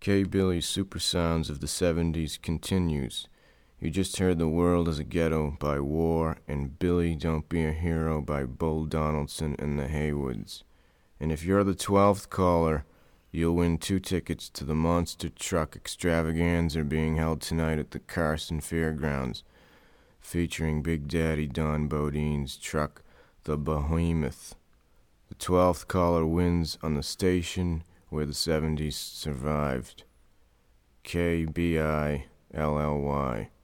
K. Billy's Super Sounds of the 70s continues. You just heard The World is a Ghetto by War and Billy Don't Be a Hero by Bull Donaldson and the Haywoods. And if you're the 12th caller, you'll win 2 tickets to the Monster Truck Extravaganza being held tonight at the Carson Fairgrounds, featuring Big Daddy Don Bodine's truck, the Behemoth. The 12th caller wins on the station where the 70s survived. KBILLY.